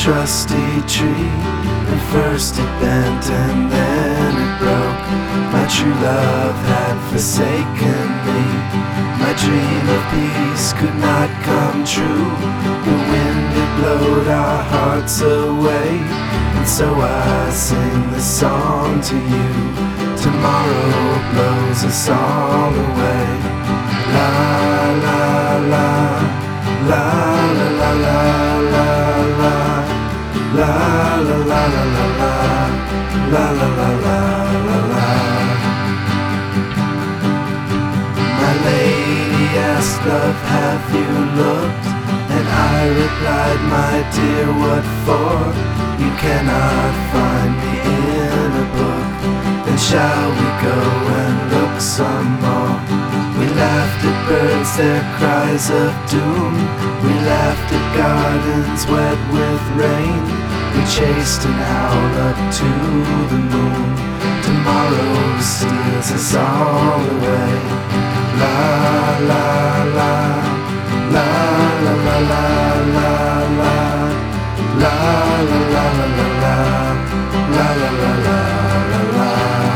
trusty tree, and first it bent and then it broke. My true love had forsaken me. My dream of peace could not come true. The wind had blowed our hearts away, and so I sing this song to you. Tomorrow blows us all away. La la la, la la la la la la, la la la la la la, la la la la la la. My lady asked, love, have you looked? And I replied, my dear, what for? You cannot find me in a book. Then shall we go and look some more? We laughed at birds, their cries of doom. We laughed at gardens wet with rain. We chased an owl up to the moon. Tomorrow steals us all away. La la la, la la la la la la, la la la la la la, la la la la la la.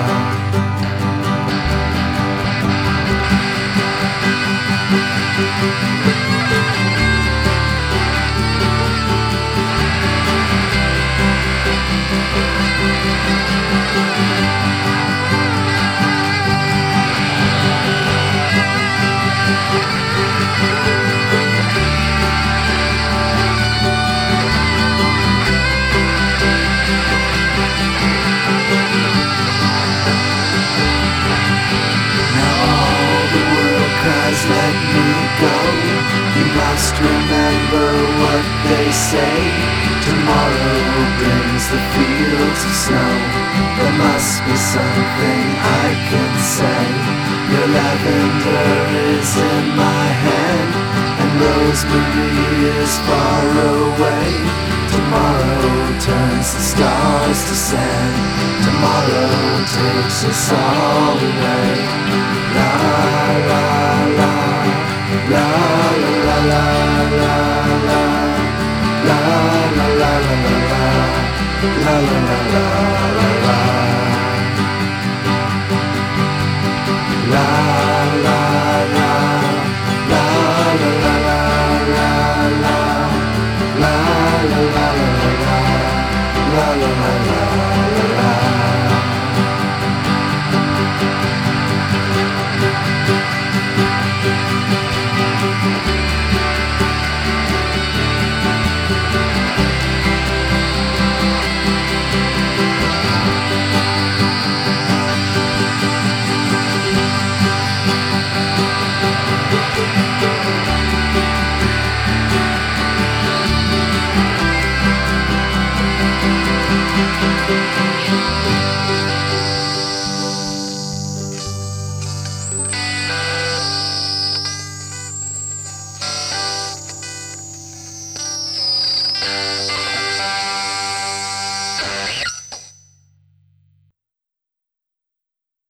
Let me go. You must remember what they say. Tomorrow brings the fields of snow. There must be something I can say. Your lavender is in my hand, and rosemary is far away. Tomorrow turns the stars to sand. Tomorrow takes us all away. La la la, la la la la la la, la la la la la, la la la la.